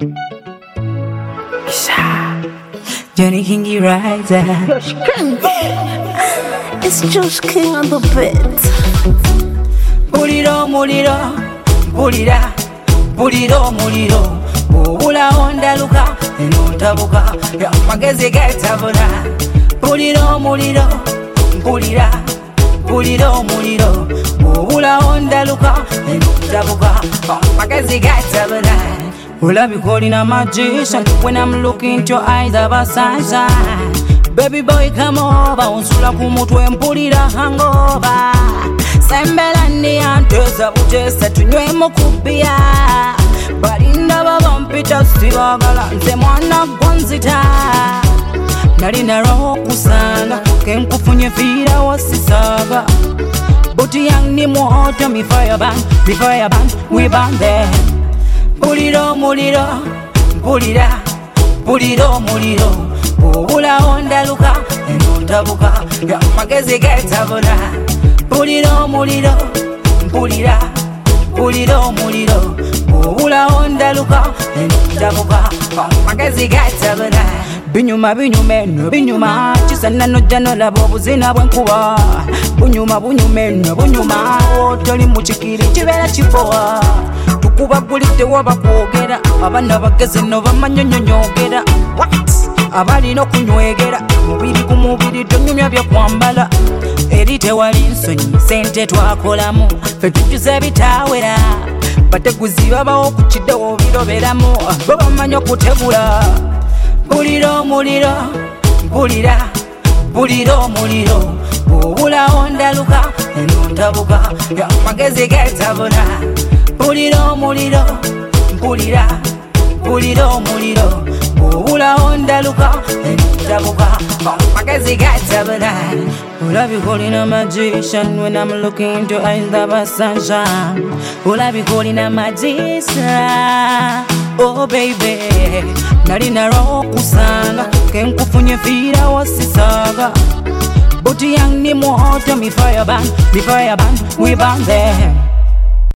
Johnny Kingy Rider. It's Josh King on the beat. Muliro, muliro, mulira, muliro, muliro. Bula onda luka, enontabuka, ya magezi getabula. Muliro, muliro, mulira, muliro, muliro. Bula onda luka, enontabuka, ya magezi getabula. Will be calling a magician when I'm looking into your eyes of a sunshine. Baby boy, come over, unsula kumutwe mpulira hangover. Sembela ni anteza bujesa tunywe mukubia. Balinda baba mpita sibagala, nze mwana gwanzita. Nalina roho kusanga, kenkufunye fira wasisaga. Buti yang ni muhota, mi fire band, we band there. Muliro, muliro, mulira, muliro, muliro. Bula onda luka, enontabuka, ya magezi getabula. Muliro, muliro, mulira, muliro, muliro. Bula onda luka, enontabuka, ya magezi getabula. Binyuma, binyumeno, binyuma. Chisana no jano labo buzina bwenkuba. Bunyuma, bunyumeno, bunyuma. Otoli muchikiri, chibera chiboa. Kubagulite wabakwogera abana bageze no bamanyonyonyogera what abali no kunywegera mubiri ku mubiri tonyumya bya kwambala eri tewali nsonyi sente twakolamu fe tujuze bitawera bateguzi babawo ku kiddewo biroberamu bo bamanyi okutegula buliro muliro bulira buliro muliro bubula ondaluka enontabuka ya magezi getabula Muliro, muliro, mulira, muliro, muliro. Bula onda luka, enontabuka, magezi getabula. Will I be calling a magician when I'm looking into eyes of a sunshine? Will I be calling a magician? Oh baby, nalina roho kusanga, kenkufunye fira wasisaga. Buti yang ni muhota, mi fire band, we band there.